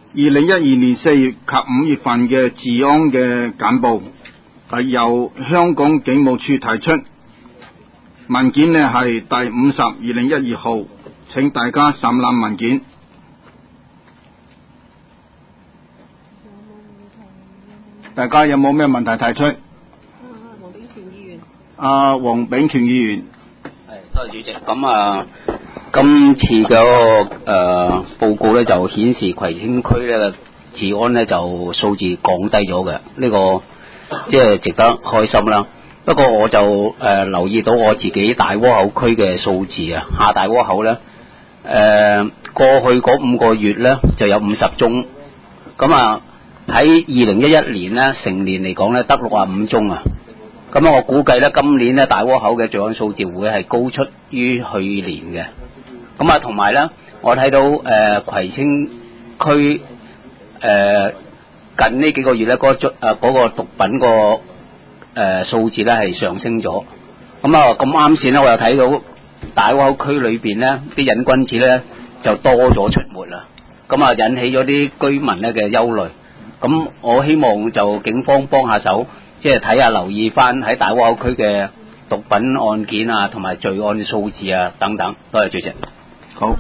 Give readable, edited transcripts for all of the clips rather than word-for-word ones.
2012年4月及5月份嘅治安嘅簡報係由香港警務處提出，文件呢係第50/2012號，請大家審覽文件。大家有冇咩問題提出？ 黃炳權議員。 黃炳權議員。 多謝主席。咁今次嘅報告咧就顯示葵青區咧嘅治安咧就數字降低咗嘅，呢個即係值得開心啦。不過我就留意到我自己大窩口區嘅數字啊，下大窩口咧過去嗰5個月咧就有50宗，咁喺2011年咧成年嚟講咧得65宗啊。咁我估計咧今年咧大窩口嘅罪案數字會係高出於去年嘅。咁同埋咧，我睇到葵青區近呢幾個月咧嗰個毒品個數字咧係上升咗。咁啱先咧，我又睇到大窩口區裏邊咧啲癮君子咧就多咗出沒啦。咁引起咗啲居民咧嘅憂慮。咁我希望就警方幫下手，即係睇下留意翻喺大窩口區嘅毒品案件啊，同埋罪案數字啊等等。多謝主席。 好。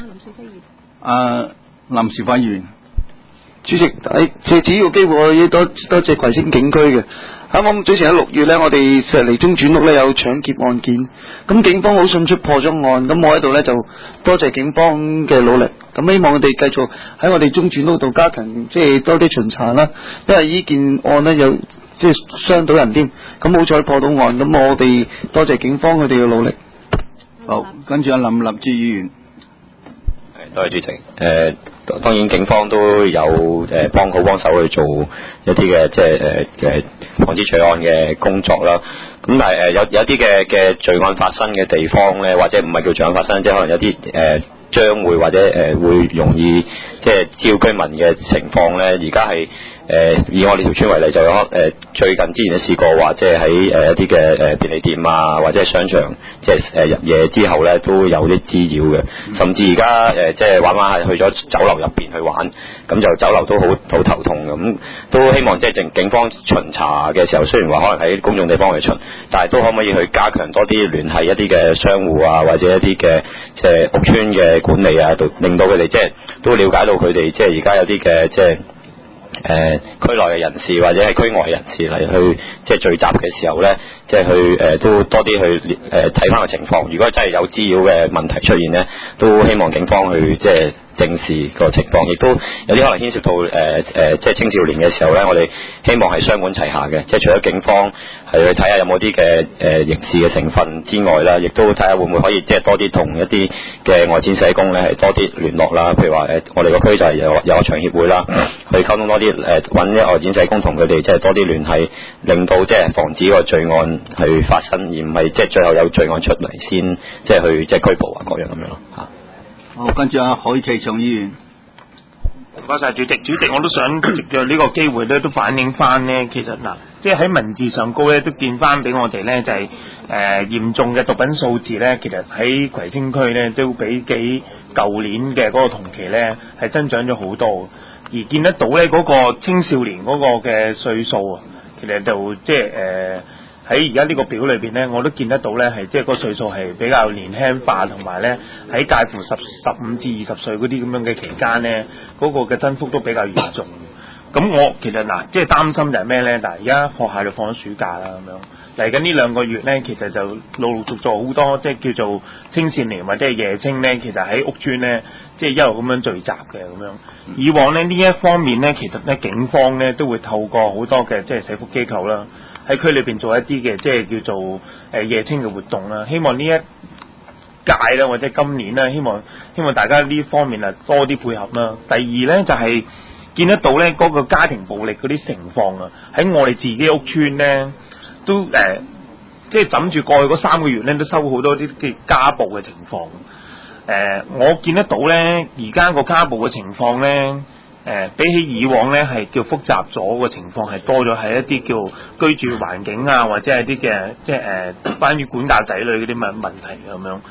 林兆輝議員。 主席，借此個機會，我要多謝葵青警區嘅。啱啱早前喺6月呢，我哋石籬中轉屋呢有搶劫案件，咁警方好迅速破咗案，咁我喺度呢就多謝警方嘅努力，咁希望我哋繼續喺我哋中轉屋度加強即係多啲巡查啦，因為呢件案呢有即係傷到人添，咁好彩破到案，咁我哋多謝警方佢哋嘅努力。 好，跟住林立志議員。 多謝主席。當然警方都有幫手去做一啲嘅即係防止罪案嘅工作啦。咁但係有啲嘅罪案發生嘅地方咧，或者唔係叫罪案發生，即係可能有啲將會或者會容易即係招居民嘅情況咧，而家係以我呢條村為例，就有最近之前都試過話，即係喺一啲嘅便利店啊，或者商場，即係入夜之後咧，都有啲滋擾嘅。甚至而家即係玩係去咗酒樓入邊去玩，咁就酒樓都好頭痛嘅。咁都希望即係警方巡查嘅時候，雖然話可能喺公眾地方去巡，但係都可唔可以去加強多啲聯繫一啲嘅商戶啊，或者一啲嘅即係屋邨嘅管理啊，令到佢哋即係都了解到佢哋即係而家有啲嘅即係區內嘅人士或者係區外人士嚟去即係聚集嘅時候咧，即係去都多啲去睇翻個情況。如果真係有滋擾嘅問題出現咧，都希望警方去即係正視個情況，亦都有啲可能牽涉到即係青少年嘅時候咧，我哋希望係雙管齊下嘅，即係除咗警方係去睇下有冇啲嘅刑事嘅成分之外啦，亦都睇下會唔會可以即係多啲同一啲嘅外展社工咧係多啲聯絡啦。譬如話我哋個區就係有個長協會啦，去溝通多啲揾啲外展社工同佢哋即係多啲聯繫，令到即係防止個罪案去發生，而唔係即係最後有罪案出嚟先即係去即係拘捕啊各樣咁樣咯嚇。 好，跟住許其祥議員。 唔該晒主席，我都想藉着呢個機會咧，都反映翻呢。其實即係喺文字上高咧，都見翻俾我哋咧，就係嚴重嘅毒品數字咧，其實喺葵青區咧都比起舊年嘅嗰個同期咧係增長咗好多，而見得到咧嗰個青少年嗰個嘅歲數啊，其實就即係喺而家呢個表裏邊咧，我都見得到咧係即係個歲數係比較年輕化，同埋咧喺介乎15至20歲嗰啲咁樣嘅期間咧，嗰個嘅增幅都比較嚴重。咁我其實即係擔心就係咩咧？但係而家學校就放咗暑假啦，咁樣嚟緊呢2個月咧，其實就陸陸續續好多即係叫做青少年或者係夜青咧，其實喺屋邨咧即係一路咁樣聚集嘅咁樣。以往咧呢一方面咧，其實咧警方咧都會透過好多嘅即係社福機構啦，喺區裏邊做一啲嘅即係叫做夜青嘅活動啦。希望呢一屆啦或者今年啦，希望大家呢方面多啲配合啦。第二咧就係見得到咧嗰個家庭暴力嗰啲情況啊，喺我哋自己屋邨咧都即係枕住過去嗰3個月咧都收好多啲嘅家暴嘅情況。我見得到咧而家個家暴嘅情況咧比起以往咧係叫複雜咗，個情況係多咗，係一啲叫居住環境啊，或者係啲嘅即係關於管教仔女嗰啲問題咁樣。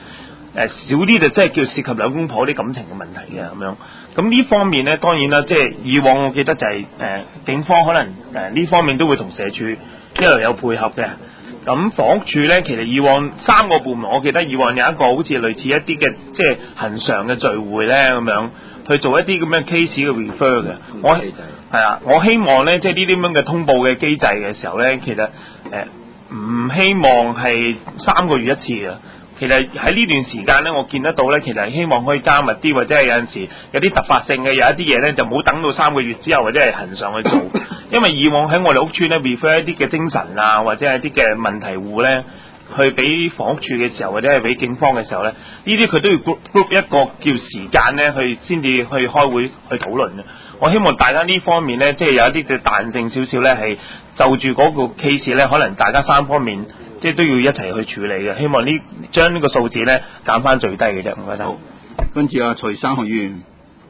少啲就即係叫涉及兩公婆啲感情嘅問題嘅咁樣。咁呢方面咧，當然啦，即係以往我記得就係、警方可能呢方面都會同社署一路有配合嘅。咁房屋署咧，其實以往3個部門，我記得以往有一個好似類似一啲嘅即係恆常嘅聚會咧咁樣，去做一啲咁樣 case 嘅 refer 嘅。我希望咧，即係呢啲咁樣嘅通報嘅機制嘅時候咧，其實唔希望係3個月一次嘅。其實喺呢段時間咧，我見得到咧，其實希望可以加密啲，或者係有陣時有啲突發性嘅，有一啲嘢咧就冇等到3個月之後，或者係恆常去做。因為以往喺我哋屋邨咧 refer 一啲嘅精神啊，或者係一啲嘅問題戶咧，去俾房屋處嘅時候，或者係俾警方嘅時候咧，呢啲佢都要 group 一個叫時間咧，去先至去開會去討論嘅。我希望大家呢方面咧，即係有一啲嘅彈性少少咧，係就住嗰個 case 咧，可能大家3方面即係都要一齊去處理嘅。希望將呢個數字咧減翻最低嘅啫。唔該晒。 跟住阿徐生學員，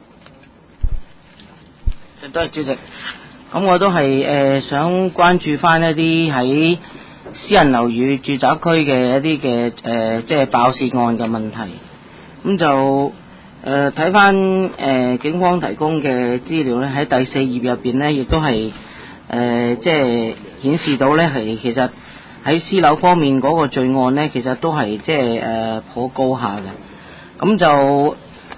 多謝主席。咁我都係想關注翻一啲喺私人樓宇住宅區嘅一啲嘅即係爆竊案嘅問題。咁就睇翻警方提供嘅資料咧，喺第4頁入邊咧，亦都係即係顯示到咧係其實喺私樓方面嗰個罪案咧，其實都係即係頗高下嘅。咁就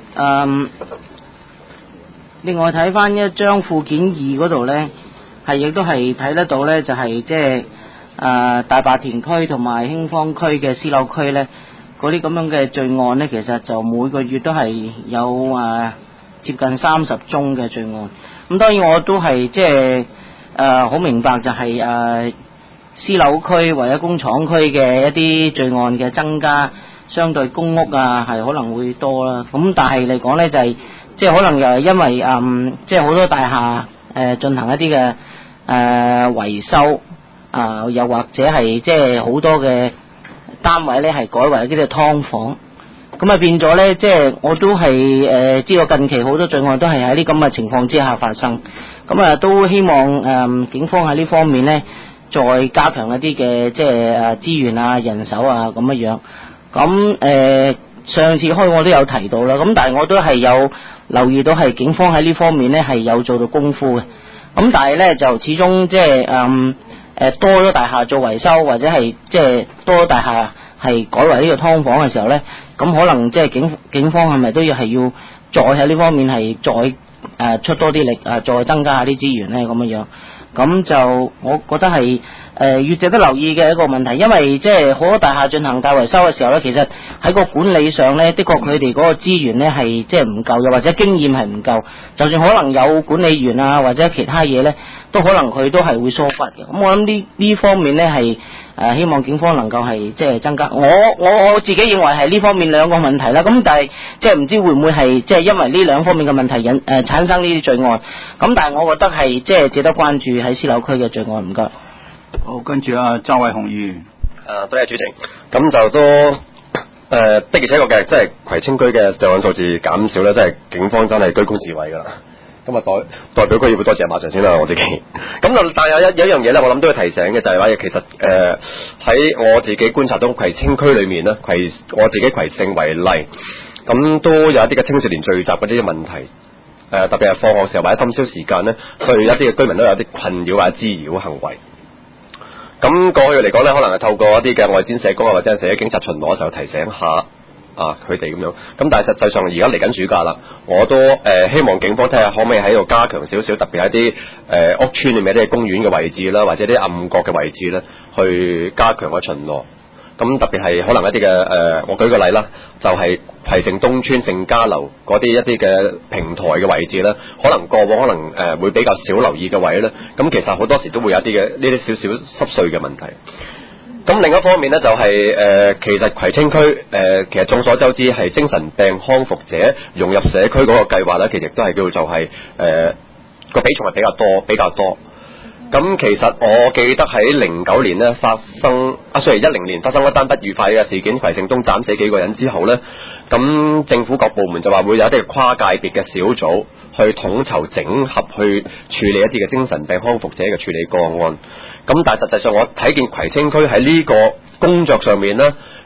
另外睇翻一張附件2嗰度咧，係亦都係睇得到咧，就係即係大白田區同埋興芳區嘅私樓區咧，嗰啲咁樣嘅罪案咧，其實就每個月都係有接近30宗嘅罪案。咁當然我都係即係好明白就係私樓區或者工廠區嘅一啲罪案嘅增加，相對公屋係可能會多啦。咁但係嚟講咧就係即係可能又係因為即係好多大廈進行一啲嘅維修又或者係即係好多嘅單位咧係改為一啲嘅劏房，咁變咗咧即係我都係知道近期好多罪案都係喺啲咁嘅情況之下發生，咁都希望警方喺呢方面咧再加強一啲嘅即係資源人手咁樣。咁上次開我都有提到啦，咁但係我都係有留意到係警方喺呢方面咧係有做到功夫嘅。咁但係咧就始終即係多咗大廈做維修，或者係即係多咗大廈係改為呢個劏房嘅時候咧，咁可能即係警方係咪都要再喺呢方面係再出多啲力再增加下啲資源咧咁樣。咁就我覺得係越值得留意嘅一個問題，因為即係好多大廈進行大維修嘅時候咧，其實喺個管理上咧，的確佢哋嗰個資源咧係即係唔夠，又或者經驗係唔夠，就算可能有管理員或者其他嘢咧，都可能佢都係會疏忽嘅。咁我諗呢方面咧係希望警方能夠係即係增加。我自己認為係呢方面兩個問題啦。咁但係即係唔知會唔會係即係因為呢兩方面嘅問題產生呢啲罪案。咁但係我覺得係即係值得關注喺私樓區嘅罪案。唔該。 好，跟住周偉雄議員。 多謝主席。咁就都的而且確嘅，即係葵青區嘅罪案數字減少咧，即係警方真係居功自偉噶啦。咁代表區議會多謝馬 Sir 先啦，我自己。咁就但係有一樣嘢咧，我諗都要提醒嘅就係話，其實喺我自己觀察到葵青區裏面咧，我自己葵盛為例，咁都有一啲嘅青少年聚集嗰啲問題。特別係放學時候或者深宵時間咧，對一啲嘅居民都有啲困擾或者滋擾行為。咁過去嚟講咧，可能係透過一啲嘅外展社工或者係社區警察巡邏嘅時候提醒下佢哋咁樣。咁但係實際上而家嚟緊暑假啦，我都希望警方睇下可唔可以喺度加強少少，特別係一啲屋邨裏面一啲公園嘅位置啦，或者啲暗角嘅位置咧，去加強個巡邏。咁特別係可能一啲嘅我舉個例啦，就係葵盛東邨盛嘉樓嗰啲一啲嘅平台嘅位置咧，可能過往可能會比較少留意嘅位咧，咁其實好多時都會有一啲嘅呢啲少少濕碎嘅問題。咁另一方面咧就係其實葵青區其實眾所周知係精神病康復者融入社區嗰個計劃咧，其實都係叫做係個比重係比較多。咁其實我記得喺09年咧發生10年發生一單不愉快嘅事件，葵盛東斬死幾個人之後咧，咁政府各部門就話會有一啲跨界別嘅小組去統籌整合去處理一啲嘅精神病康復者嘅處理個案。咁但係實際上我睇見葵青區喺呢個工作上面咧，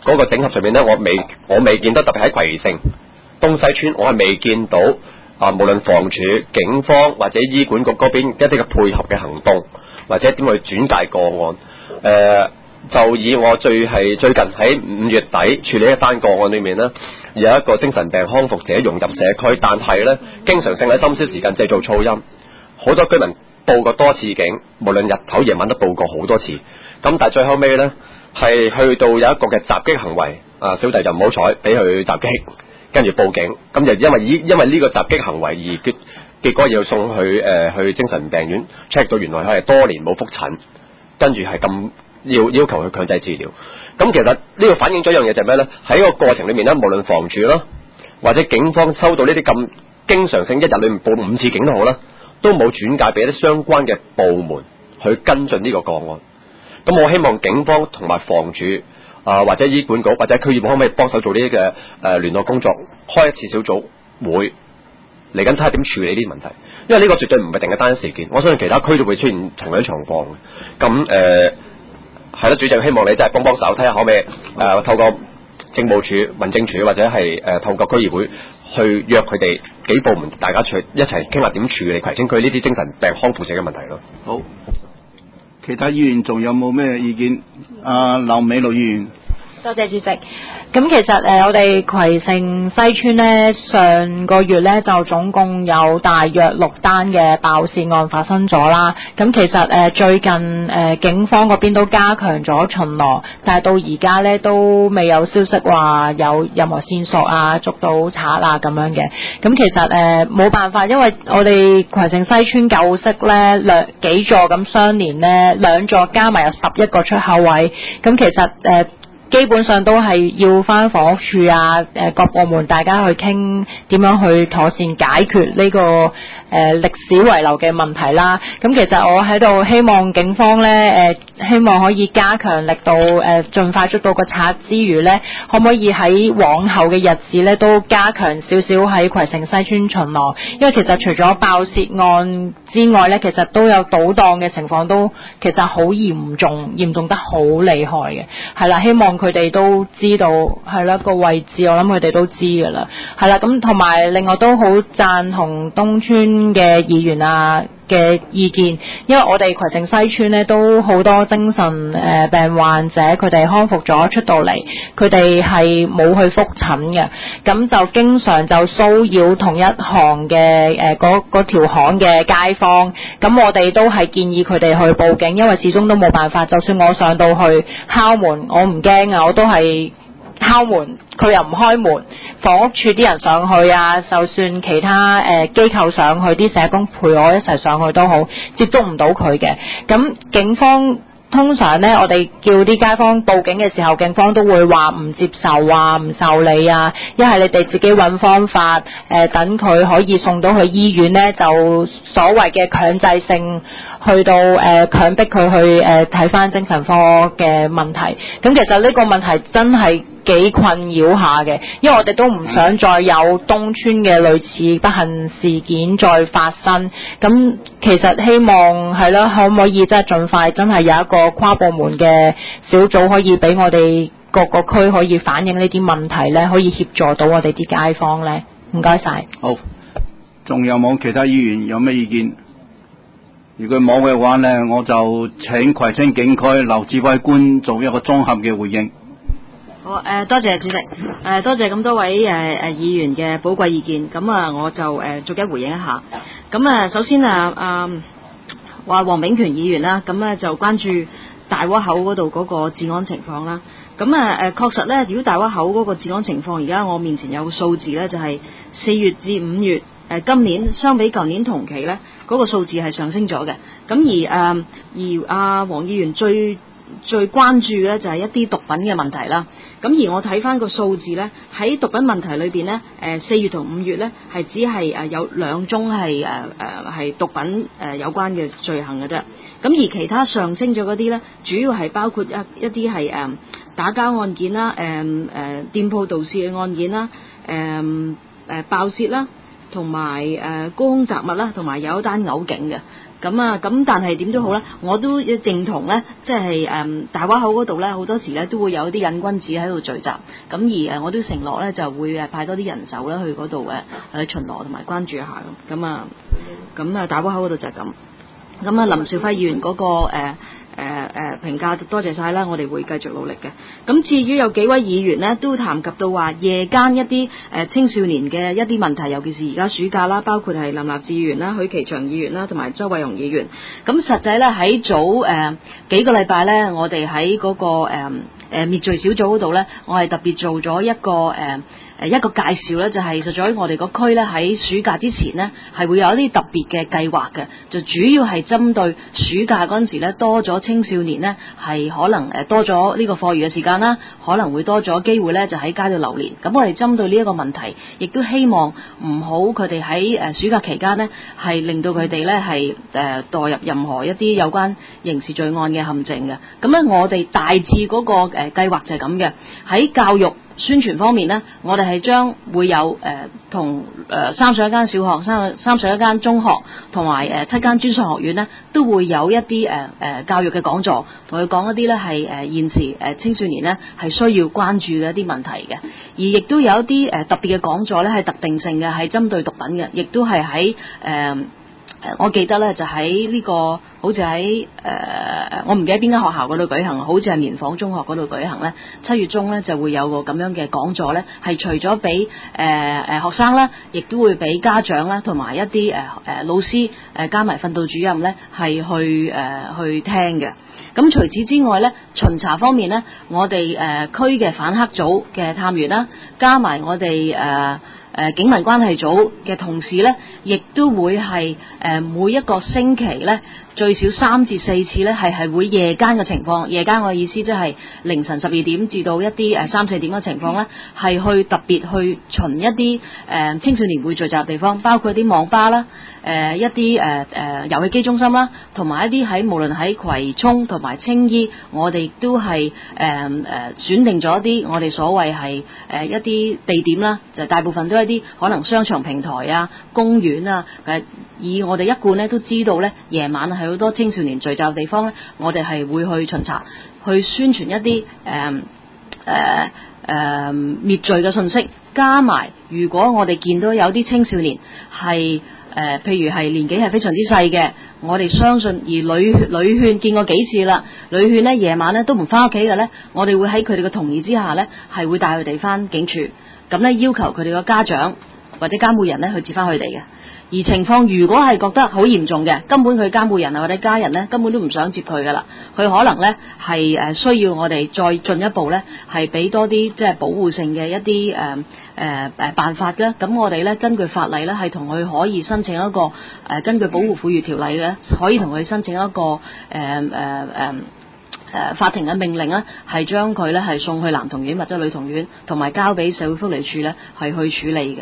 嗰個整合上面咧，我未見到，特別喺葵盛東西村，我係未見到無論房署、警方或者醫管局嗰邊一啲嘅配合嘅行動，或者點去轉介個案。就以我最近喺5月底處理一單個案裏面呢，有一個精神病康復者融入社區，但係呢經常性喺深宵時間製造噪音，好多居民報過多次警，無論日頭夜晚都報過好多次。咁但係最後尾呢，係去到有一個嘅襲擊行為，小弟就唔好彩俾佢襲擊，跟住報警，咁就因為呢個襲擊行為而結果要送去精神病院 check 到原來佢係多年冇覆診，跟住係咁。要求佢強制治療，咁其實呢個反映咗一樣嘢就係咩呢？喺個過程裏面呢，無論房署啦，或者警方收到呢啲咁經常性一日裏面報5次警都好啦，都冇轉介俾一啲相關嘅部門去跟進呢個個案。咁我希望警方同埋房署或者醫管局或者區議會可唔可以幫手做呢啲嘅聯絡工作，開一次小組會嚟緊睇下點處理呢啲問題，因為呢個絕對唔係定嘅單一事件，我相信其他區都會出現同樣情況嘅。咁係啦，主席希望你真係幫手，睇下可唔可以透過政務處、民政處或者係透過區議會去約佢哋幾部門，大家一齊傾下點處理葵青區呢啲精神病康復者嘅問題咯。 好，其他議員仲有冇咩意見？劉美露議員。 多謝主席。咁其實我哋葵盛西村呢，上個月呢就總共有大約6單嘅爆竊案發生咗啦。咁其實最近警方嗰邊都加強咗巡邏，但係到而家呢都未有消息話有任何線索啊，捉到賊啊咁樣嘅。咁其實冇辦法，因為我哋葵盛西村舊式呢幾座咁相連呢，2座加埋有11個出口位。咁其實基本上都係要返房屋處啊，各部門大家去傾點樣去妥善解決呢個歷史遺留嘅問題啦。咁其實我喺度希望警方呢，希望可以加強力度，盡快捉到個賊之餘呢，可唔可以喺往後嘅日子呢都加強少少喺葵盛西村巡邏？因為其實除咗爆竊案之外呢，其實都有賭檔嘅情況都其實好嚴重得好厲害嘅。係啦，希望佢哋都知道係啦個位置，我諗佢哋都知㗎啦。係啦，咁同埋另外都好贊同東村嘅議員嘅意見，因為我哋葵盛西村呢都好多精神病患者，佢哋康復咗出到嚟，佢哋係冇去覆診嘅，咁就經常就騷擾同一行嘅嗰條巷嘅街坊，咁我哋都係建議佢哋去報警，因為始終都冇辦法，就算我上到去敲門，我唔驚啊，我都係敲門，佢又唔開門，房屋處啲人上去啊，就算其他機構上去，啲社工陪我一齊上去都好，接觸唔到佢嘅。咁警方通常呢，我哋叫啲街坊報警嘅時候，警方都會話唔接受啊，唔受理啊，一係你哋自己揾方法，等佢可以送到去醫院呢，就所謂嘅強制性去到強迫佢去睇返精神科嘅問題。咁其實呢個問題真係幾困擾下嘅，因為我哋都唔想再有東村嘅類似不幸事件再發生。咁其實希望係咯，可唔可以真係盡快真係有一個跨部門嘅小組，可以俾我哋各個區可以反映呢啲問題呢，可以協助到我哋啲街坊呢。唔該晒。 好，仲有冇其他議員有咩意見？如果冇嘅話呢，我就請葵青警區劉志偉官做一個綜合嘅回應。 好，多謝主席，多謝咁多位議員嘅寶貴意見，咁我就逐一回應一下。咁首先話黃炳權議員啦，咁就關注大窩口嗰度嗰個治安情況啦。咁確實咧，如果大窩口嗰個治安情況，而家我面前有個數字咧，就係4月至5月今年相比舊年同期咧，嗰個數字係上升咗嘅。咁而黃議員最關注嘅就係一啲毒品嘅問題啦。咁而我睇翻個數字呢，喺毒品問題裏邊呢，4月同5月呢，係只係有2宗係毒品有關嘅罪行嘅啫。咁而其他上升咗嗰啲呢，主要係包括一啲係打交案件啦，店鋪盜竊嘅案件啦，爆竊啦， 同埋高空雜物啦，同埋有一單偶警嘅。咁但係點都好啦，我都認同咧，即係大灣口嗰度咧，好多時咧都會有啲癮君子喺度聚集，咁而我都承諾咧就會派多啲人手咧去嗰度去巡邏同埋關注一下咁大灣口嗰度就係咁。咁林兆輝議員嗰個評價多謝晒啦，我哋會繼續努力嘅。咁至於有幾位議員呢，都談及到話夜間一啲青少年嘅一啲問題，尤其是而家暑假啦，包括係林立志議員啦、許其祥議員啦，同埋周偉雄議員。咁實際咧喺早幾個禮拜咧，我哋喺嗰個滅罪小組嗰度咧，我係特別做咗一個介紹咧，就係實在我哋個區咧喺暑假之前呢，係會有一啲特別嘅計劃嘅，就主要係針對暑假嗰陣時咧多咗青少年呢，係可能多咗呢個課餘嘅時間啦，可能會多咗機會咧就喺街度流連。咁我哋針對呢一個問題，亦都希望唔好佢哋喺暑假期間呢，係令到佢哋咧係墮入任何一啲有關刑事罪案嘅陷阱嘅。咁咧我哋大致嗰個計劃就係咁嘅，喺教育宣傳方面呢，我哋係將會有同31間小學、31間中學同埋7間專上學院呢，都會有一啲教育嘅講座，同佢講一啲呢係現時青少年呢係需要關注嘅一啲問題嘅，而亦都有一啲特別嘅講座呢係特定性嘅，係針對毒品嘅，亦都係喺我記得咧就喺呢個好似喺我唔記得邊間學校嗰度舉行，好似係棉房中學嗰度舉行咧。7月中咧就會有個咁樣嘅講座咧，係除咗俾學生啦，亦都會俾家長啦，同埋一啲老師加埋訓導主任咧係去聽嘅。咁除此之外咧，巡查方面咧，我哋區嘅反黑組嘅探員啦，加埋我哋警民關係組嘅同事呢，亦都會係每一個星期呢，最少3至4次呢，係會夜間嘅情況。夜間我嘅意思即係凌晨12點至到一啲3、4點嘅情況呢，係去特別去巡一啲青少年會聚集嘅地方，包括一啲網吧啦、一啲遊戲機中心啦，同埋一啲喺無論喺葵涌同埋青衣，我哋都係選定咗一啲我哋所謂係一啲地點啦，就大部分都係啲可能商場平台啊、公園啊，以我哋一貫咧都知道咧，夜晚係好多青少年聚集嘅地方咧，我哋係會去巡查，去宣傳一啲滅罪嘅信息，加埋如果我哋見到有啲青少年係譬如係年紀係非常之細嘅，我哋相信而女勸見過幾次啦，女勸呢夜晚呢都唔翻屋企嘅呢，我哋會喺佢哋嘅同意之下呢，係會帶佢哋翻警署，咁呢要求佢哋嘅家長或者監護人呢去接翻佢哋嘅。而情況如果係覺得好嚴重嘅，根本佢監護人啊或者家人呢根本都唔想接佢噶啦，佢可能呢係需要我哋再進一步呢係俾多啲即係保護性嘅一啲辦法嘅。咁我哋呢根據法例呢係同佢可以申請一個根據保護婦孺條例呢可以同佢申請一個法庭嘅命令呢係將佢呢係送去男童院或者女童院，同埋交俾社會福利署呢係去處理嘅。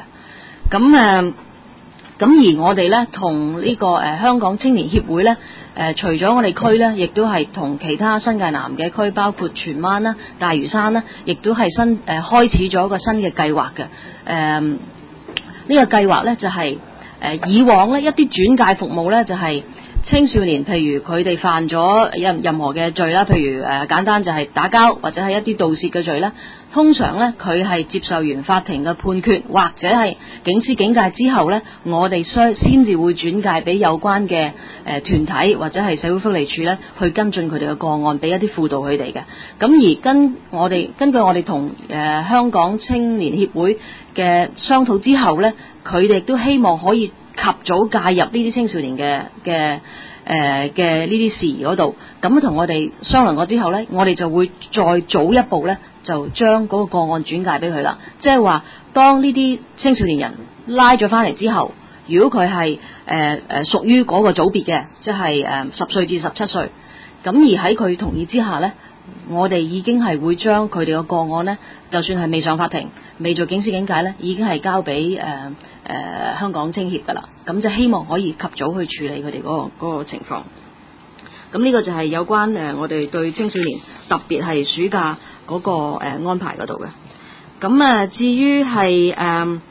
咁而我哋呢同呢個香港青年協會呢，除咗我哋區呢，亦都係同其他新界南嘅區，包括荃灣啦、大嶼山啦，亦都係開始咗一個新嘅計劃嘅。呢個計劃呢，就係以往呢一啲轉介服務呢，就係青少年，譬如佢哋犯咗任何嘅罪啦，譬如簡單就係打交或者係一啲盜竊嘅罪啦。通常呢，佢係接受完法庭嘅判決或者係警司警戒之後呢，我哋先至會轉介俾有關嘅團體或者係社會福利署呢去跟進佢哋嘅個案，俾一啲輔導佢哋嘅。咁而根據我哋同香港青年協會嘅商討之後呢，佢哋都希望可以及早介入呢啲青少年嘅呢啲事宜嗰度。咁同我哋商量過之後呢，我哋就會再早一步呢，就將嗰個個案轉介俾佢啦。即係話，當呢啲青少年人拉咗翻嚟之後，如果佢係屬於嗰個組別嘅，即係10歲至17歲，咁而喺佢同意之下呢，我哋已經係會將佢哋嘅個案呢，就算係未上法庭、未做警司警戒呢，已經係交俾香港青協噶啦。咁就希望可以及早去處理佢哋嗰個情況。咁呢個就係有關我哋對青少年，特別係暑假嗰個安排嗰度嘅。咁至於係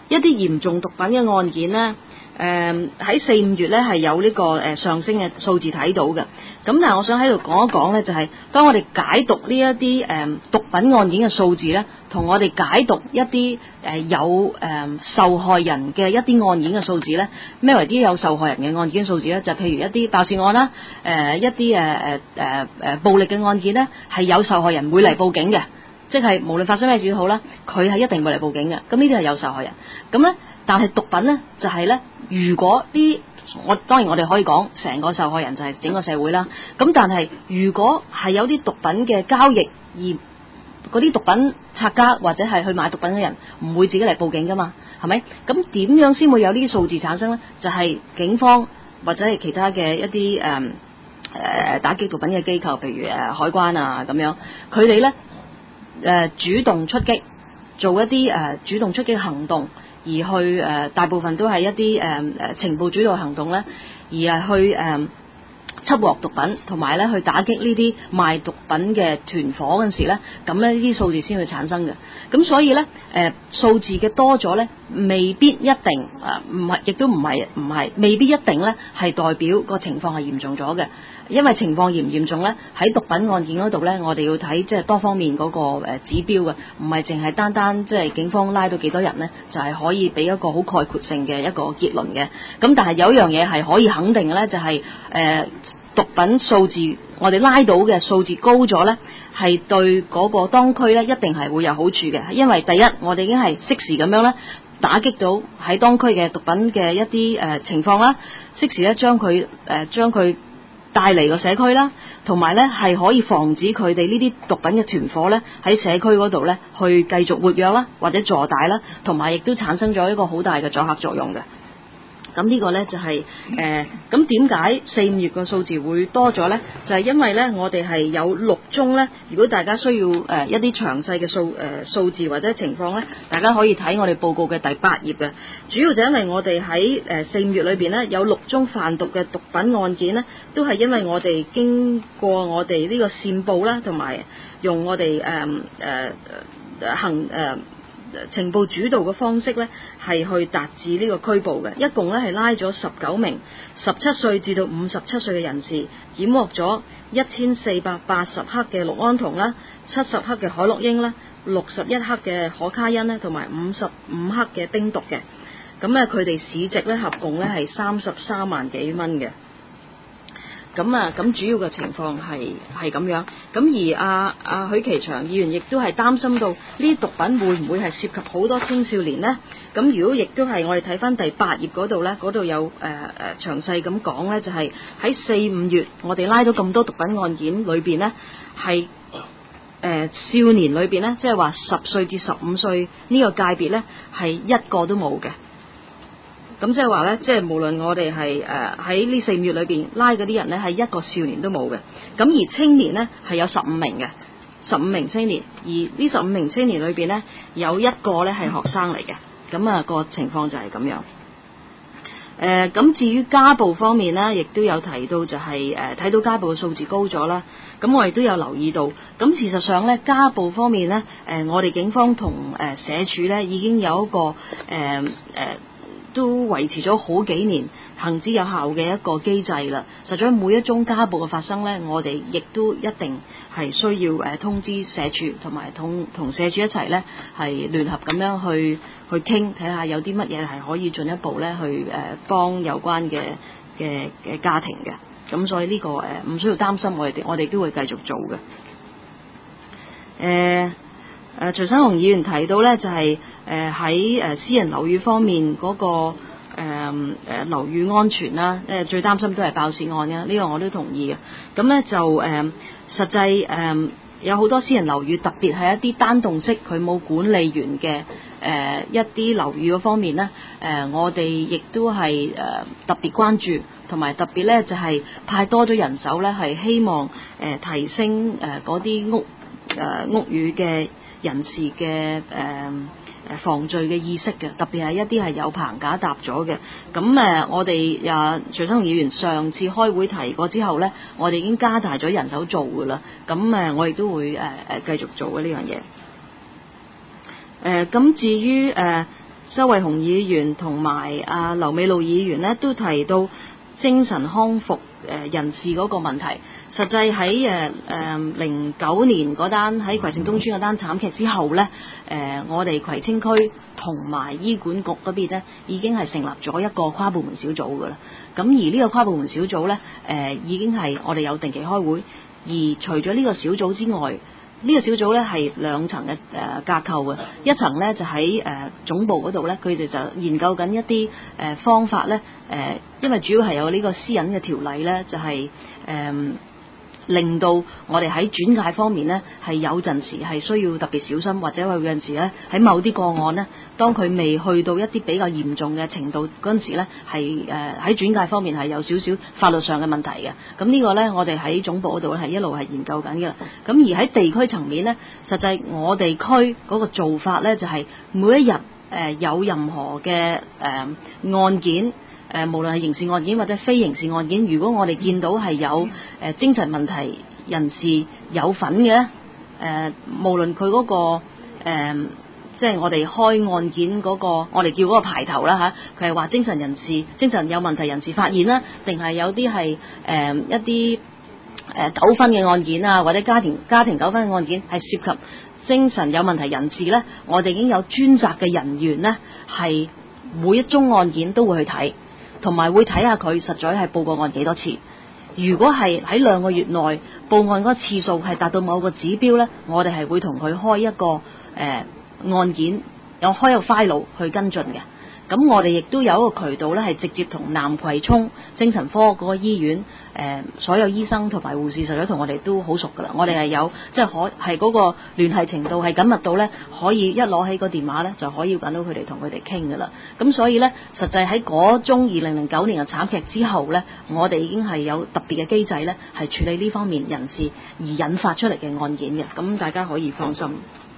一啲嚴重毒品嘅案件呢，喺4、5月呢係有呢個上升嘅數字睇到嘅。咁但係我想喺度講一講呢，就係當我哋解讀呢一啲毒品案件嘅數字呢，同我哋解讀一啲有受害人嘅一啲案件嘅數字呢，咩為之有受害人嘅案件數字呢？就譬如一啲爆竊案啦，一啲暴力嘅案件呢，係有受害人會嚟報警嘅。即係無論發生咩事都好啦，佢係一定會嚟報警嘅。咁呢啲係有受害人。咁咧，但係毒品咧就係咧，如果當然我哋可以講成個受害人就係整個社會啦。咁但係如果係有啲毒品嘅交易，而嗰啲毒品拆家或者係去買毒品嘅人唔會自己嚟報警噶嘛，係咪？咁點樣先會有呢啲數字產生咧？就係警方或者係其他嘅一啲打擊毒品嘅機構，譬如海關啊咁樣，佢哋咧。主動出擊，做一啲主動出擊行動，而去大部分都係一啲情報主導行動咧，而係去緝獲毒品，同埋咧去打擊呢啲賣毒品嘅團伙嗰陣時咧，咁咧呢啲數字先會產生嘅。咁所以咧數字嘅多咗咧，未必一定唔係，亦都唔係未必一定咧係代表個情況係嚴重咗嘅。因為情況嚴唔嚴重咧，喺毒品案件嗰度咧，我哋要睇即係多方面嗰個指標嘅，唔係淨係單即係警方拉到幾多人咧，就係可以俾一個好概括性嘅一個結論嘅。咁但係有一樣嘢係可以肯定嘅咧，就係毒品數字我哋拉到嘅數字高咗咧，係對嗰個當區咧一定係會有好處嘅。因為第一，我哋已經係適時咁樣咧打擊到喺當區嘅毒品嘅一啲情況啦，適時咧將佢帶嚟個社區啦，同埋咧係可以防止佢哋呢啲毒品嘅團伙咧喺社區嗰度咧去繼續活躍啦，或者坐大啦，同埋亦都產生咗一個好大嘅阻嚇作用嘅。咁呢個呢就係咁點解4、5月個數字會多咗呢？就係因為呢，我哋係有6宗呢。如果大家需要一啲詳細嘅數字或者情況呢，大家可以睇我哋報告嘅第8頁嘅。主要就因為我哋喺4、5月裏邊呢，有6宗販毒嘅毒品案件呢，都係因為我哋經過我哋呢個線報啦，同埋用我哋情報主導嘅方式呢，係去達至呢個拘捕嘅。一共呢係拉咗19名17歲至到57歲嘅人士，檢獲咗1480克嘅氯胺酮啦、70克嘅海洛英啦、61克嘅可卡因呢，同埋55克嘅冰毒嘅。咁咧佢哋市值呢，合共呢係33萬幾蚊嘅。咁主要嘅情況係咁樣，咁而許其祥議員亦都係擔心到呢啲毒品會唔會係涉及好多青少年呢？咁如果亦都係我哋睇翻第8頁嗰度呢，嗰度有詳細咁講呢，就係喺4、5月我哋拉咗咁多毒品案件裏邊呢，係少年裏邊呢，即係話10歲至15歲呢個界別呢，係一個都冇嘅。咁即係話咧，即係無論我哋係喺呢4、5月裏邊拉嗰啲人咧，係一個少年都冇嘅。咁而青年咧係有15名嘅，15名青年。而呢15名青年裏邊咧，有一個咧係學生嚟嘅。咁個情況就係咁樣。咁至於家暴方面呢，亦都有提到就係睇到家暴嘅數字高咗啦。咁我亦都有留意到。咁事實上咧，家暴方面呢，我哋警方同社署咧已經有一個都維持咗好幾年行之有效嘅一個機制啦。實在每一宗家暴嘅發生呢，我哋亦都一定係需要通知社署，同埋同社署一齊呢係聯合咁樣去傾，睇下有啲乜嘢係可以進一步呢去幫有關嘅家庭嘅。咁所以呢個唔需要擔心，我哋都會繼續做嘅。徐生雄議員提到呢，就係喺私人樓宇方面嗰個樓宇安全啦，最擔心都係爆竊案啦，呢個我都同意嘅。咁呢就實際有好多私人樓宇，特別係一啲單棟式佢冇管理員嘅一啲樓宇嗰方面呢，我哋亦都係特別關注，同埋特別呢就係派多咗人手呢，係希望提升嗰啲屋宇嘅人士嘅防罪嘅意識嘅，特別係一啲係有棚架搭咗嘅。咁我哋徐生雄議員上次開會提過之後呢，我哋已經加大咗人手做㗎啦。咁我亦都會繼續做嘅呢樣嘢。咁至於周偉雄議員同埋劉美露議員呢，都提到精神康復人士嗰個問題。實際喺09年嗰單喺葵盛東村嗰單慘劇之後呢，我哋葵青區同埋醫管局嗰邊呢，已經係成立咗一個跨部門小組㗎啦。咁而呢個跨部門小組呢，已經係我哋有定期開會。而除咗呢個小組之外，呢個小組呢係兩層嘅架構嘅，一層呢就喺總部嗰度呢，佢哋就研究緊一啲方法呢，因為主要係有呢個私隱嘅條例呢，就係令到我哋喺轉介方面呢，係有陣時係需要特別小心，或者有陣時呢，喺某啲個案呢，當佢未去到一啲比較嚴重嘅程度嗰陣時呢，係喺轉介方面係有少少法律上嘅問題嘅。咁呢個呢，我哋喺總部嗰度係一路係研究緊嘅。咁而喺地區層面呢，實際我哋區嗰個做法呢，就係每一日有任何嘅案件。無論係刑事案件或者非刑事案件，如果我哋見到係有精神問題人士有份嘅，無論佢嗰個即係我哋開案件嗰個，我哋叫嗰個排頭啦嚇，佢係話精神有問題人士發現啦，定係有啲係一啲糾紛嘅案件啊，或者家庭糾紛嘅案件係涉及精神有問題人士呢，我哋已經有專責嘅人員呢，係每一宗案件都會去睇。同埋會睇下佢實在係報過案幾多次。如果係喺2個月內報案嗰個次數係達到某個指標呢，我哋係會同佢開一個案件，有開一個 file 去跟進嘅。咁我哋亦都有一個渠道呢，係直接同南葵涌精神科嗰個醫院所有醫生同埋護士實在同我哋都好熟噶啦。我哋係有即係係嗰個聯繫程度係緊密到呢，可以一攞起個電話呢，就可以揾到佢哋同佢哋傾噶啦。咁所以呢，實際喺嗰宗2009年嘅慘劇之後呢，我哋已經係有特別嘅機制呢，係處理呢方面人士而引發出嚟嘅案件嘅。咁大家可以放心。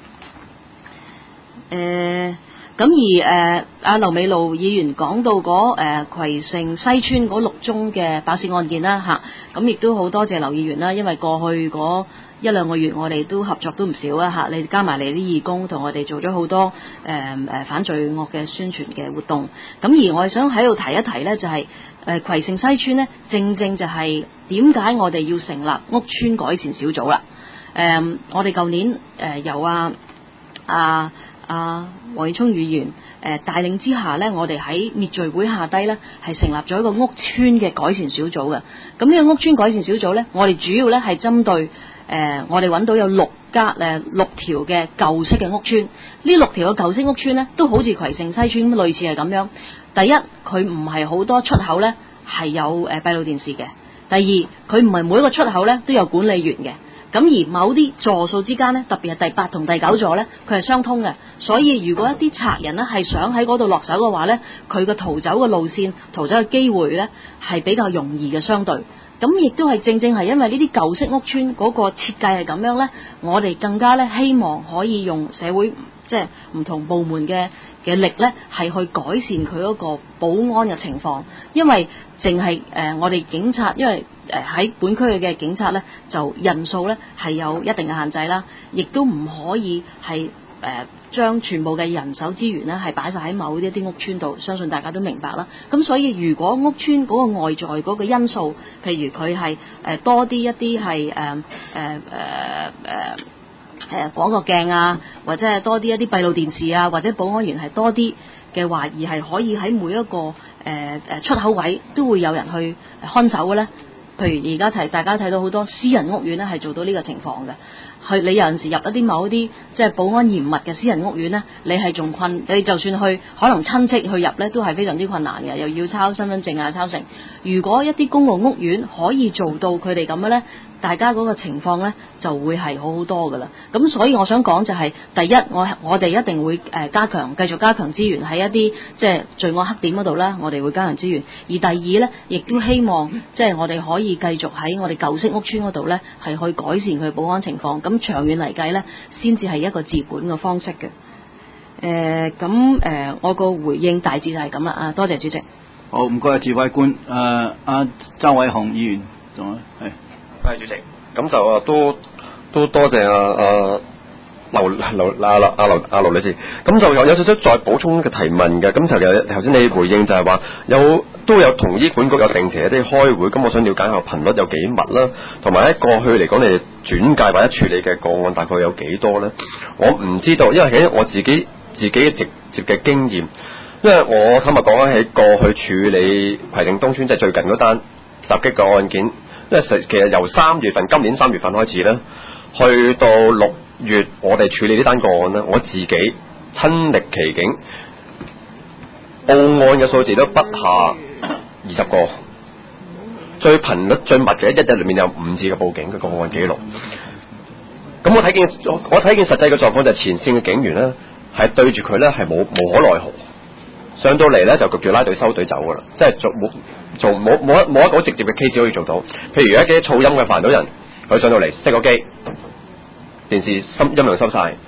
咁而阿劉美露議員講到嗰葵盛西村嗰6宗嘅爆竊案件啦嚇，咁亦都好多謝劉議員啦，因為過去嗰1-2個月我哋都合作都唔少啊嚇，你加埋你啲義工同我哋做咗好多反罪惡嘅宣傳嘅活動。咁而我哋想喺度提一提呢，就係葵盛西村呢，正正就係點解我哋要成立屋邨改善小組啦。我哋舊年由黃永聰議員帶領之下呢，我哋喺滅罪會下低呢，係成立咗一個屋邨嘅改善小組嘅。咁呢個屋邨改善小組呢，我哋主要呢係針對我哋揾到有6條嘅舊式嘅屋邨。呢6條嘅舊式屋邨呢，都好似葵盛西村類似係咁樣。第一，佢唔係好多出口呢係有閉路電視嘅。第二，佢唔係每一個出口呢都有管理員嘅。咁而某啲座數之間呢，特別係第8同第9座呢，佢係相通嘅。所以如果一啲賊人呢係想喺嗰度落手嘅話呢，佢個逃走嘅路線、逃走嘅機會呢係比較容易嘅相對。咁亦都係正正係因為呢啲舊式屋邨嗰個設計係咁樣呢，我哋更加呢希望可以用社會即係唔同部門嘅力呢，係去改善佢嗰個保安嘅情況。因為淨係我哋警察，因為喺本區嘅警察呢，就人數呢係有一定嘅限制啦，亦都唔可以係將全部嘅人手資源呢係擺晒喺某一啲屋邨度，相信大家都明白啦。咁所以如果屋邨嗰個外在嗰個因素，譬如佢係多啲一啲係廣角鏡啊，或者係多啲一啲閉路電視啊，或者保安員係多啲嘅話，而係可以喺每一個出口位都會有人去看守嘅呢。譬如而家大家睇到好多私人屋苑呢係做到呢個情況嘅。你有陣時入一啲某啲即係保安嚴密嘅私人屋苑呢，你係仲你就算去可能親戚去入呢，都係非常之困難嘅，又要抄身份證啊，抄成。如果一啲公共屋苑可以做到佢哋咁嘅呢，大家嗰個情況呢就會係好好多噶啦。咁所以我想講就係，第一，我哋一定會繼續加強資源喺一啲即係罪惡黑點嗰度啦，我哋會加強資源。而第二呢，亦都希望即係我哋可以繼續喺我哋舊式屋邨嗰度呢，係去改善佢保安情況。咁長遠嚟計呢，先至係一個治本嘅方式嘅。我個回應大致就係咁啦。多謝主席。 好，唔該，指揮官。周偉雄議員仲係。 係主席，咁就都多謝陸劉女士，咁就有少少再補充嘅提問嘅。咁就頭先你回應就係話都有同醫管局有定期一啲開會，咁我想了解下頻率有幾密啦，同埋喺過去嚟講，你哋轉介或者處理嘅個案大概有幾多呢？我唔知道，因為喺我自己直接嘅經驗，因為我坦白講喺過去處理葵定東村即係最近嗰單襲擊嘅案件，因為其實由今年3月份開始呢，去到6月我哋處理呢單個案呢，我自己親歷其境，報案嘅數字都不下20個，最頻率最密嘅一日裏面有5次嘅報警嘅個案記錄。咁我睇見實際嘅狀況就係前線嘅警員呢，係對住佢呢係無可奈何，上到嚟呢就焗住拉隊收隊走噶啦，即係冇一個直接嘅 case 可以做到。譬如一啲噪音嘅煩到人，佢上到嚟熄個機，電視音量收晒，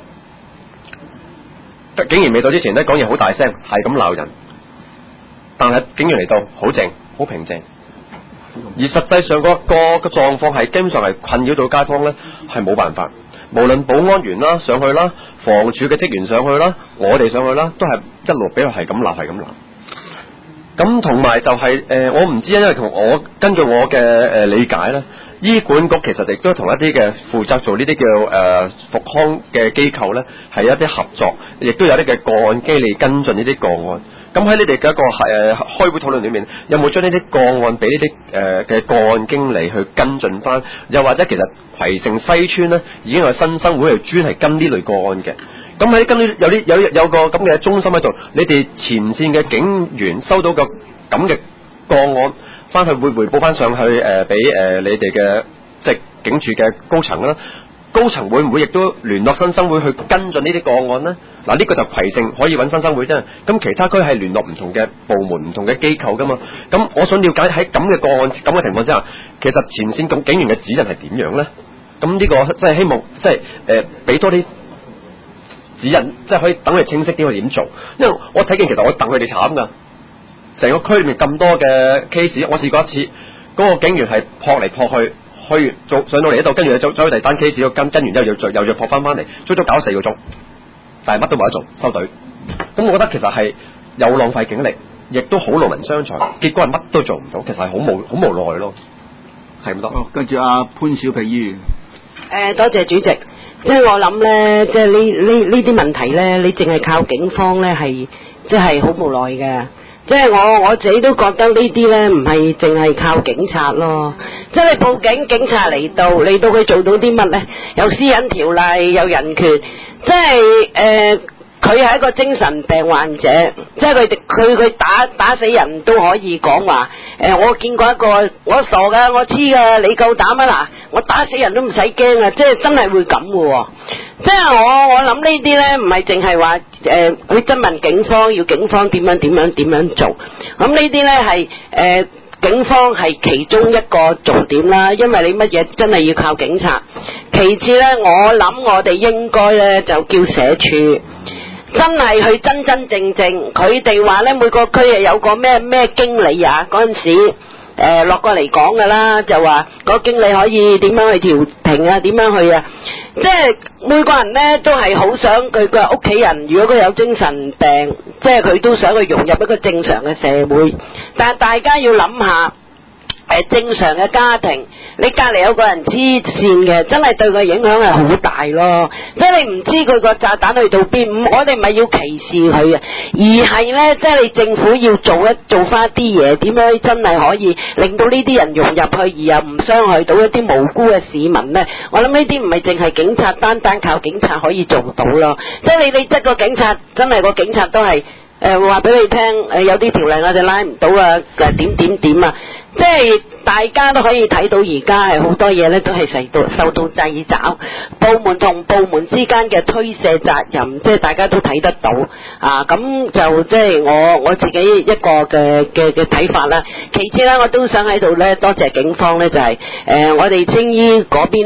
警員未到之前呢講嘢好大聲，係咁鬧人。但係警員嚟到好靜好平靜，而實際上個狀況係基本上係困擾到街坊呢，係冇辦法。無論保安員啦上去啦，房署嘅職員上去啦，我哋上去啦，都係一路俾佢係咁鬧。咁同埋就係我唔知，因為根據我嘅理解呢，醫管局其實亦都同一啲嘅負責做呢啲叫復康嘅機構呢，係一啲合作，亦都有啲嘅個案經理跟進呢啲個案。咁喺你哋嘅一個開會討論裏面，有冇將呢啲個案俾呢啲嘅個案經理去跟進翻？又或者其實葵盛西村呢已經有新生會係專係跟呢類個案嘅。咁喺跟呢有個咁嘅中心喺度，你哋前線嘅警員收到個咁嘅個案，翻去會匯報翻上去俾你哋嘅即係警署嘅高層啦。高層會唔會亦都聯絡新生會去跟進呢啲個案呢？嗱，呢個就葵盛可以揾新生會啫。咁其他區係聯絡唔同嘅部門、唔同嘅機構噶嘛。咁我想了解喺咁嘅個案、咁嘅情況之下，其實前線警員嘅指引係點樣呢？咁呢個即係希望即係俾多啲指引，即係可以等佢清晰啲去點做。因為我睇見其實我戥佢哋慘噶，成個區裏面咁多嘅 case， 我試過一次，嗰個警員係撲嚟撲去。上到嚟呢度，跟住走去第單 case 跟完之後又撲翻嚟，足足搞4個鐘，但係乜都冇得做，收隊。咁我覺得其實係有浪費警力，亦都好勞民傷財，結果係乜都做唔到，其實係好無奈咯，係咁多。 跟住阿潘小平議員。 多謝主席。即係我諗咧，即係呢啲問題咧，你淨係靠警方咧係即係好無奈嘅。即係我自己都覺得呢啲呢唔係淨係靠警察咯，即係你報警，警察嚟到佢做到啲乜呢？有私隱條例，有人權，即係佢係一個精神病患者，即係佢打死人都可以講話，我見過一個，我傻噶，我黐噶，你夠膽啊嗱，我打死人都唔使驚啊，即係真係會咁嘅喎。即係我諗呢啲呢唔係淨係話去質問警方，要警方點樣做。咁呢啲呢係警方係其中一個重點啦，因為你乜嘢真係要靠警察。其次呢，我諗我哋應該呢就叫社署真係去真正，佢哋話呢每個區係有個咩經理啊，嗰陣時落過嚟講噶啦，就話個經理可以點樣去調停啊，點樣去啊，即係每個人呢都係好想佢個屋企人，如果佢有精神病，即係佢都想去融入一個正常嘅社會，但係大家要諗下。正常嘅家庭，你隔離有個人黐線嘅，真係對佢影響係好大咯。即係你唔知佢個炸彈去到邊，我哋唔係要歧視佢啊，而係呢，即係你政府要做翻啲嘢，點樣真係可以令到呢啲人融入去，而又唔傷害到一啲無辜嘅市民呢。我諗呢啲唔係淨係警察單靠警察可以做到咯。即係你即個警察，真係個警察都係話俾你聽，有啲條例我哋拉唔到啊，點啊。即係大家都可以睇到，而家係好多嘢咧，都係受到掣肘，部門同部門之間嘅推卸責任，即係大家都睇得到啊。咁就即係我自己一個嘅睇法啦。其次咧，我都想喺度咧多謝警方咧，就係我哋青衣嗰邊咧，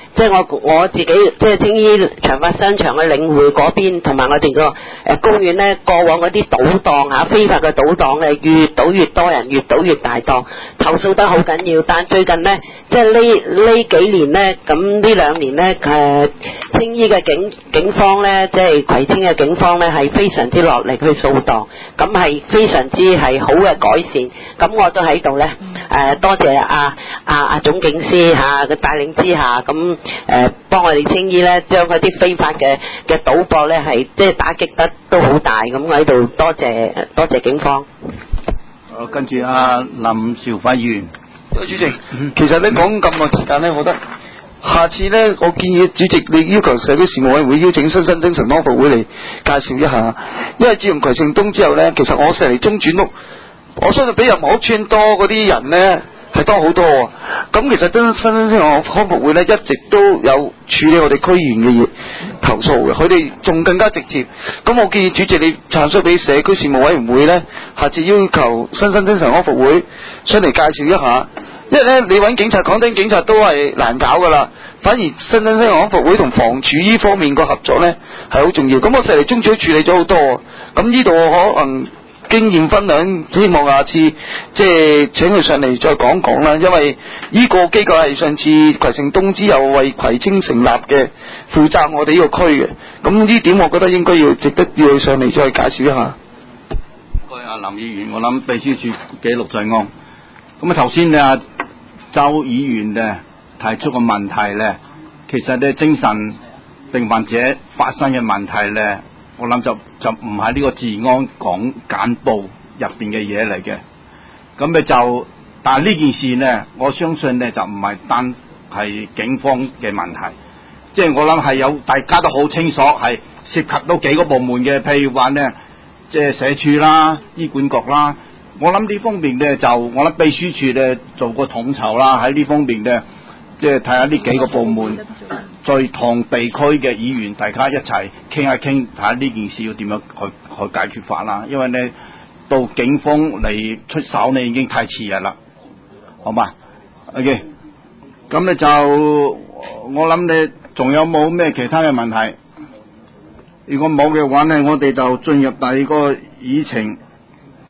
即係我自己即係青衣長發商場嘅領匯嗰邊，同埋我哋個公園咧，過往嗰啲賭檔嚇非法嘅賭檔咧，越賭越多人，越賭越大檔，投訴得好緊要。但最近咧，即係呢幾年咧，咁呢2年咧青衣嘅警方咧，即係葵青嘅警方咧，係非常之落力去掃檔，咁係非常之係好嘅改善。咁我都喺度咧，多謝阿總警司嚇嘅帶領之下，咁幫我哋青衣咧，將嗰啲非法嘅賭博咧係即係打擊得都好大。咁我喺度多謝警方。 跟住阿林兆輝議員。 主席，其實咧講咁耐時間咧，我覺得下次咧，我建議主席你要求社會事務委員會邀請新生精神康復會嚟介紹一下，因為自從葵盛東之後咧，其實我石籬中轉屋，我相信比任何屋邨多嗰啲人咧係多好多喎。咁其實都新生精神康復會咧一直都有處理我哋區議員嘅嘢投訴嘅，佢哋仲更加直接。咁我建議主席你產出俾社區事務委員會咧，下次要求新生精神康復會上嚟介紹一下。因為咧，你揾警察、港丁警察都係難搞噶啦，反而新生精神康復會同房署呢方面個合作咧係好重要。咁我石籬中處理咗好多，咁呢度可能經驗分享，希望下次即係請佢上嚟再講講啦。因為呢個機構係上次葵盛東之後為葵青成立嘅，負責我哋呢個區嘅。咁呢點我覺得應該要值得要佢上嚟再介紹一下。 唔該，阿林議員，我諗秘書處記錄在案。咁啊，頭先啊周議員咧提出個問題咧，其實咧精神病患者發生嘅問題咧，我諗就唔係呢個治安講簡報入邊嘅嘢嚟嘅。咁咧就，但係呢件事咧，我相信咧就唔係單係警方嘅問題，即係我諗係有大家都好清楚，係涉及到幾個部門嘅，譬如話咧，即係社署啦、醫管局啦。我諗呢方面咧，就我諗秘書處咧做個統籌啦，喺呢方面咧，即係睇下呢幾個部門，再同地區嘅議員大家一齊傾下傾，睇下呢件事要點樣去解決法啦。因為咧到警方嚟出手咧已經太遲日啦，好嘛 ？OK， 咁咧就我諗咧仲有冇咩其他嘅問題？如果冇嘅話咧，我哋就進入第二個議程。